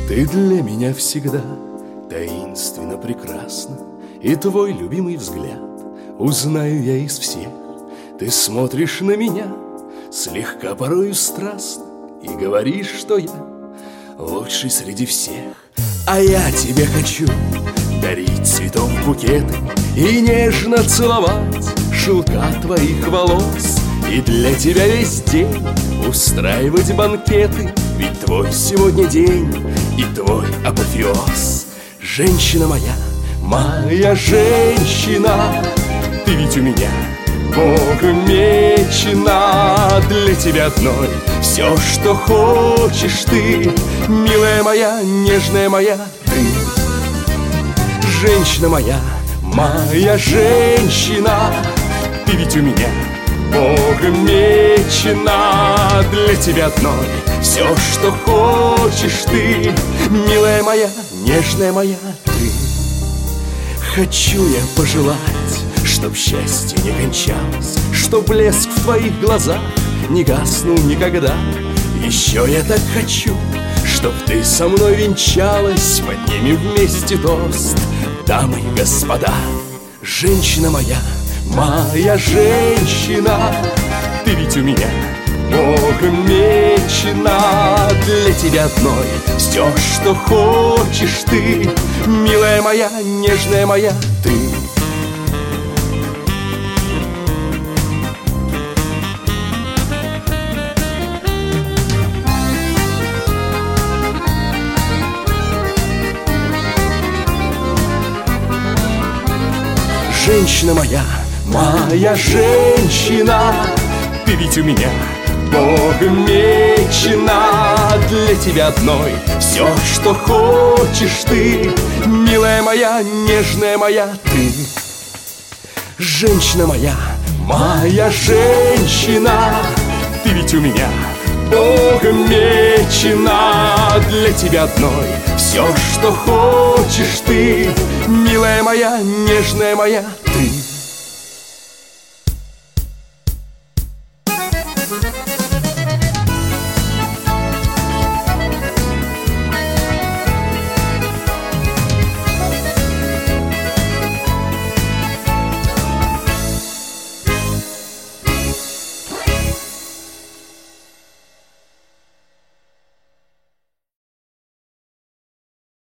Ты для меня всегда таинственно прекрасна, и твой любимый взгляд узнаю я из всех. Ты смотришь на меня слегка порою страстно и говоришь, что я лучший среди всех. А я тебе хочу дарить цветов букеты и нежно целовать шелка твоих волос, и для тебя весь день устраивать банкеты, ведь твой сегодня день и твой апофеоз. Женщина моя, моя женщина, ты ведь у меня Богом мечена. Для тебя одной все, что хочешь ты, милая моя, нежная моя ты. Женщина моя, моя женщина, ты ведь у меня Богом мечена. Для тебя одной все, что хочешь ты, милая моя, нежная моя ты. Хочу я пожелать, чтоб счастье не кончалось, чтоб блеск в твоих глазах не гаснул никогда. Еще я так хочу, чтоб ты со мной венчалась, поднимем вместе тост, дамы и господа. Женщина моя, моя женщина, ты ведь у меня Богом мечена. Для тебя одной все, что хочешь ты, милая моя, нежная моя ты. Женщина моя, моя женщина, ты ведь у меня Богом мечена. Для тебя одной все, что хочешь ты, милая моя, нежная моя ты. Женщина моя, моя женщина, ты ведь у меня Богом мечена. Для тебя одной все, что хочешь ты, милая моя, нежная моя ты.